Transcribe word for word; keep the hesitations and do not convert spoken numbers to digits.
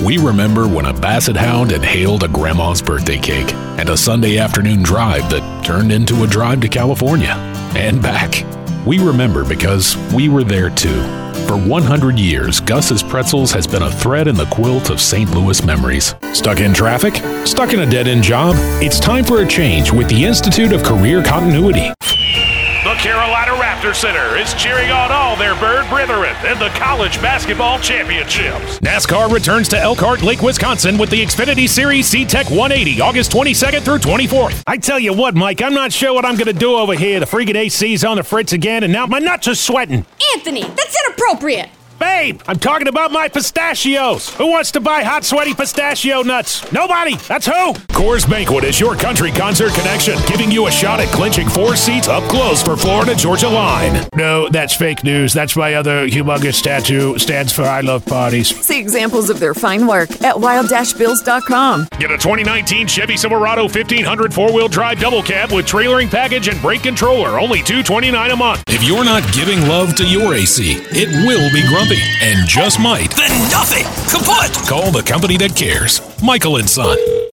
we remember when a basset hound inhaled a grandma's birthday cake and a Sunday afternoon drive that turned into a drive to California and back. We remember because we were there too. For one hundred years, Gus's Pretzels has been a thread in the quilt of Saint Louis memories. Stuck in traffic? Stuck in a dead-end job? It's time for a change with the Institute of Career Continuity. The Carolina Raptor Center is cheering on all their bird brethren in the college basketball championships. NASCAR returns to Elkhart Lake, Wisconsin with the Xfinity Series C-Tech one eighty, August twenty-second through twenty-fourth. I tell you what, Mike, I'm not sure what I'm going to do over here. The freaking A C's on the fritz again, and now my nuts are sweating. Anthony, that's inappropriate. Babe, I'm talking about my pistachios. Who wants to buy hot, sweaty pistachio nuts? Nobody. That's who. Coors Banquet is your country concert connection, giving you a shot at clinching four seats up close for Florida-Georgia line. No, that's fake news. That's my other humongous tattoo. Stands for I love parties. See examples of their fine work at wild dash bills dot com. Get a twenty nineteen Chevy Silverado fifteen hundred four-wheel drive double cab with trailering package and brake controller, only two hundred twenty-nine dollars a month. If you're not giving love to your A C, it will be grumpy and just might. Then nothing kaput. Call the company that cares. Michael and Son.